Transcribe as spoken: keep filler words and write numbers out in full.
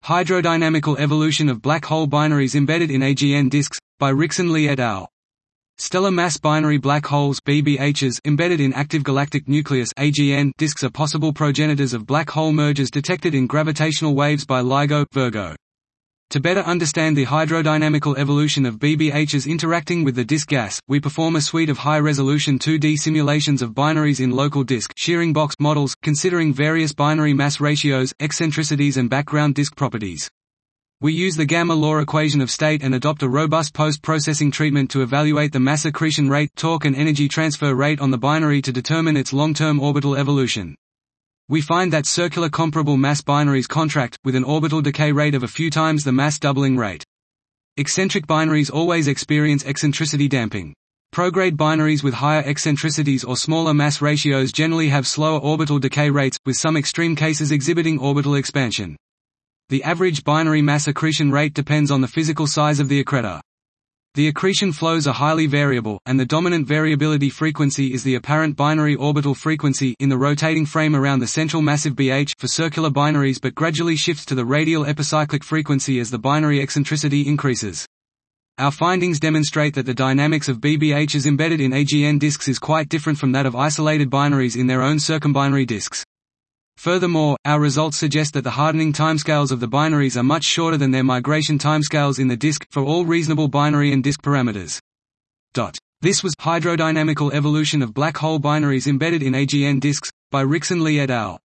Hydrodynamical evolution of black hole binaries embedded in A G N disks, by Rickson Lee et al. Stellar mass binary black holes (B B Hs) embedded in active galactic nucleus (A G N) disks are possible progenitors of black hole mergers detected in gravitational waves by LIGO Virgo. To better understand the hydrodynamical evolution of B B Hs interacting with the disk gas, we perform a suite of high-resolution two D simulations of binaries in local disk shearing box models, considering various binary mass ratios, eccentricities and background disk properties. We use the gamma law equation of state and adopt a robust post-processing treatment to evaluate the mass accretion rate, torque and energy transfer rate on the binary to determine its long-term orbital evolution. We find that circular comparable mass binaries contract, with an orbital decay rate of a few times the mass doubling rate. Eccentric binaries always experience eccentricity damping. Prograde binaries with higher eccentricities or smaller mass ratios generally have slower orbital decay rates, with some extreme cases exhibiting orbital expansion. The average binary mass accretion rate depends on the physical size of the accretor. The accretion flows are highly variable, and the dominant variability frequency is the apparent binary orbital frequency in the rotating frame around the central massive B H for circular binaries, but gradually shifts to the radial epicyclic frequency as the binary eccentricity increases. Our findings demonstrate that the dynamics of B B Hs embedded in A G N disks is quite different from that of isolated binaries in their own circumbinary disks. Furthermore, our results suggest that the hardening timescales of the binaries are much shorter than their migration timescales in the disk, for all reasonable binary and disk parameters. This was Hydrodynamical Evolution of Black Hole Binaries Embedded in A G N Disks, by Rickson Lee et al.